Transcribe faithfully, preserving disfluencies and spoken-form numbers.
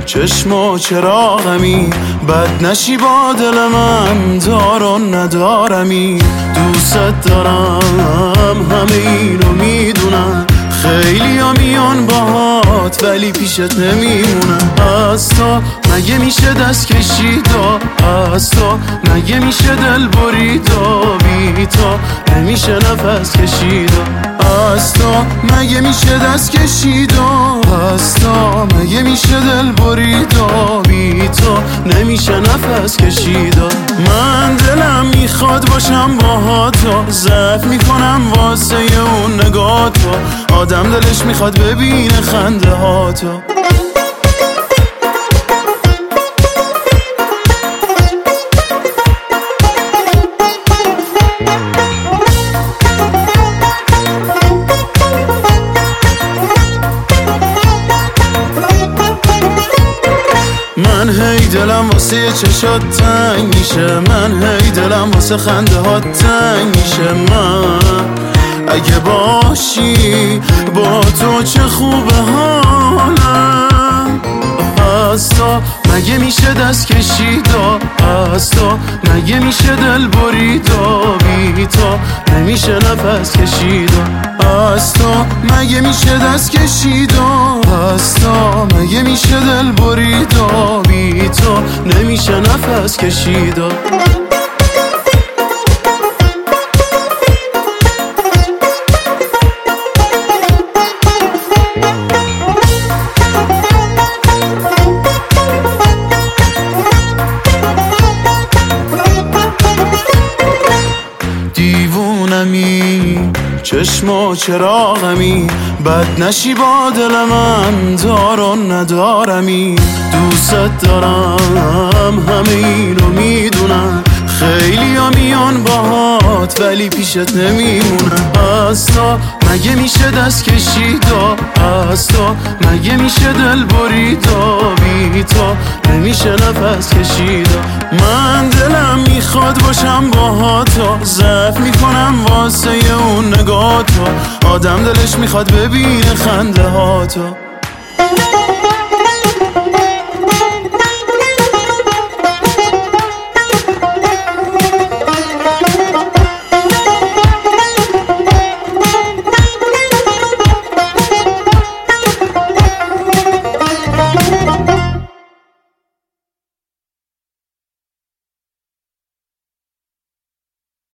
چشم و چراغمی، بد نشی با دل من، دار و ندارمی. دوست دارم همه اینو میدونم، خیلی ها میان باهات ولی پیشت نمیمونم. از تو مگه میشه دست کشید و از تو مگه میشه دل برید و بی تو نمیشه نفس کشید و از تو مگه میشه دست کشید و از تو مگه میشه دل برید و بی تو نمیشه نفس کشید و من دلم میخواد باشم باهات و ضعف میکنم واسه اون نگاه تو. آدم دلش میخواد ببینه خنده هاتو. من هی دلم واسه چشات تنگ میشه، من هی دلم واسه خنده ها تنگ میشه. من اگه باشی با تو چه خوبه حالم. از تو مگه میشه دست کشید و از تو مگه میشه دل برید و بی تو نمیشه نفس کشید و از تو مگه میشه دست کشید و از تو مگه میشه دل برید و بی تو نمیشه نفس کشید و دیوونمی، چشم و چراغمی، بد نشی با دل من، دار و ندارمی. دوست دارم همه اینو میدونم، خیلی ها میان باهات ولی پیشت نمیمونم. از تو مگه میشه دست کشید و از تو مگه میشه دل برید و بی تو نمیشه نفس کشید و من دلم میخواد باشم باهات و ضعف میکنم واسه اون نگاه تو. آدم دلش میخواد ببینه خنده هاتو.